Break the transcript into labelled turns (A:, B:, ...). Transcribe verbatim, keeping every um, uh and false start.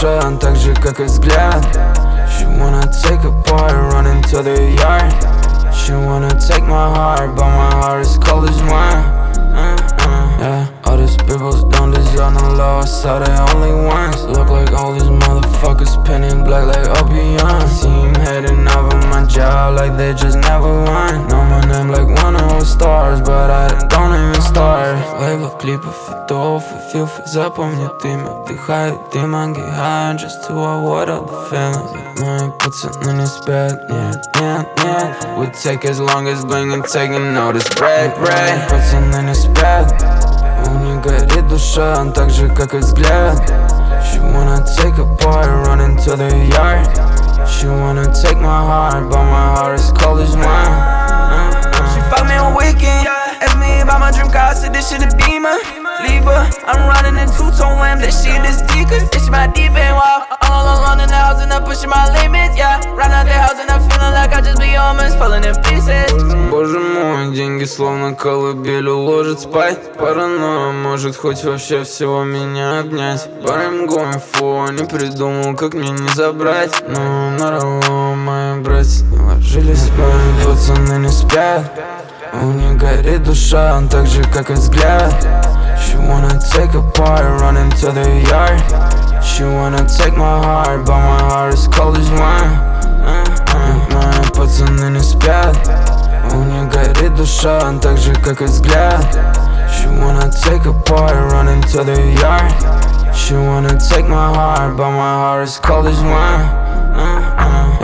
A: душа, так же как и взгляд. She wanna take apart, run into the yard. She wanna take my heart, but my heart is cold as wine. uh, uh, Yeah, all these people don't deserve no love, I saw they only ones. Look like all these motherfuckers pinning black like opium. See him heading off of my job like they just never won. Know my name like one of those stars, but I don't even start. Лейблов, клипов, фитов и филфы, запомнят имя. Вдыхает дым, I get high just to avoid all the feelings. Мои пацаны не спят, нет, нет, нет. Would take as long as bling and taking notice, break, break. Пацаны не спят, у них горит душа, так же как и взгляд. She wanna take apart, run into the yard. She wanna take my heart, but my heart is cold as wine. uh, uh.
B: She fuck me on weekend, ask me about my dream car, I said this shit a Beamer. Lieber, I'm riding in two-tone lamb, that shit is deep, cause it's my deep end, wow. All alone in the house and I'm pushing my limits, yeah. Right out the house and I'm feeling like I just be almost falling in pieces.
A: Боже мой, деньги словно колыбель уложит спать. Паранойя может хоть вообще всего меня обнять. But I'm going for, не придумал, как мне не забрать. Но наравно мои братья не ложились спать. Пацаны не спят, у них горит душа, так же как и взгляд. She wanna take apart, run into the yard. She wanna take my heart, but my heart is cold as wine. uh, uh. Мои пацаны не спят, у них горит душа, так же как и взгляд. She wanna take apart, run into the yard. She wanna take my heart, but my heart is cold as wine. uh, uh.